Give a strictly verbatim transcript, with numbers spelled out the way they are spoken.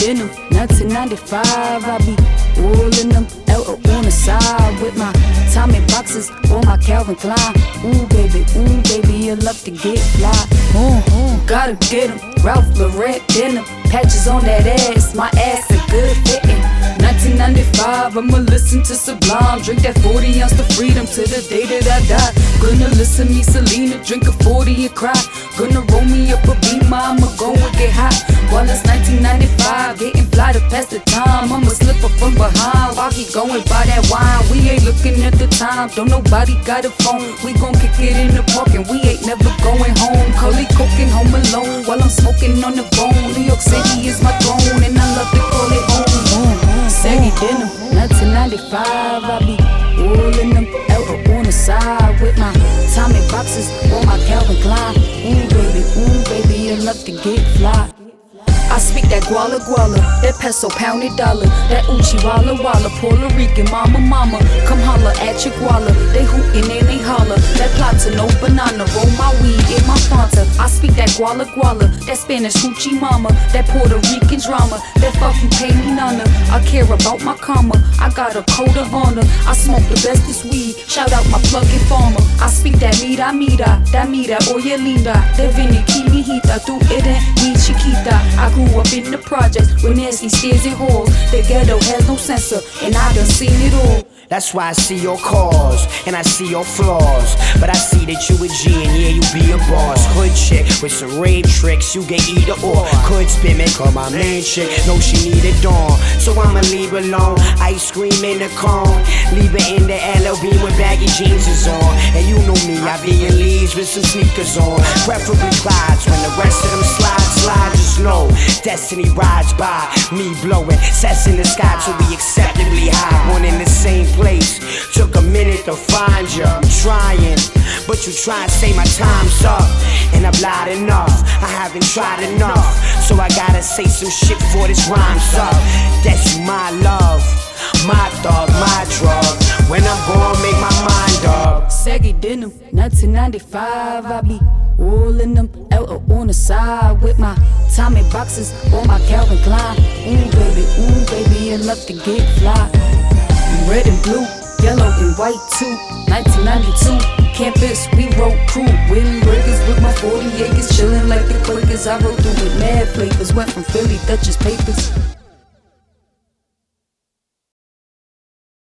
denim, nineteen ninety-five. I be all in them, L O on the side with my Tommy boxes or my Calvin Klein. Ooh baby, ooh baby, you love to get fly. Ooh, ooh, gotta get 'em. Ralph Lauren denim, patches on that ass, my ass a good fitting. nineteen ninety-five, I'ma listen to Sublime, drink that forty ounce to freedom to the day that I die. Gonna listen to me Selena, drink a forty and cry. Gonna roll me up a Beamer, I'ma go and get hot. While it's nineteen ninety-five, getting fly to pass the time. I'ma slip up from behind while he going by that wine. We ain't looking at the time, don't nobody got a phone. We gon' kick it in the park and we ain't never going home. Cully cooking home alone while I'm smoking on the bone. New York City is my throne and I love to call it home. Saggy denim, nineteen ninety-five. I be all in them, L O on the side with my Tommy boxes or my Calvin Klein. Ooh baby, ooh baby, you love to get fly. I speak that guala guala, that peso pounded dollar, that Uchi walla walla, Puerto Rican mama mama, come holla at your guala. They hootin' and they holla, that plata no banana, roll my weed in my Fanta. I speak that guala guala, that Spanish hoochie mama, that Puerto Rican drama, that fucking pay me nana. I care about my karma, I got a code of honor. I smoke the bestest weed, shout out my plugging farmer. I speak that mira mira, that mira oye linda, that vini hita, tu eres mi chiquita. I grew up in the projects with nasty stairs and halls. The ghetto has no censor, and I done seen it all. That's why I see your cause, and I see your flaws. But I see that you a G, and yeah, you be a boss. Hood chick with some rape tricks, you get either or. Could spin me, call my main chick, know she need a dawn. So I'ma leave alone, ice cream in the cone. Leave her in the L O B with baggy jeans is on. And you know me, I be in leaves with some sneakers on. Preferably Clydes, when the rest of them slide, slide. Just know, destiny rides by, me blowing sets in the sky to be acceptably high. One in the same place, took a minute to find you. I'm trying, but you try and say my time's up, and I've lied enough, I haven't tried enough. So I gotta say some shit before this rhyme's up. That's you my love, my thug, my drug. When I'm gonna make my mind up. Saggy denim, nineteen ninety-five. I be all in them, L O on the side with my Tommy boxes or my Calvin Klein. Ooh baby, ooh baby, you love to get fly. Red and blue, yellow and white too. nineteen ninety-two, campus, we wrote crew. Winning burgers with my forty acres, chillin' like the Quakers. I rode through with mad flavors, went from Philly Dutchess papers.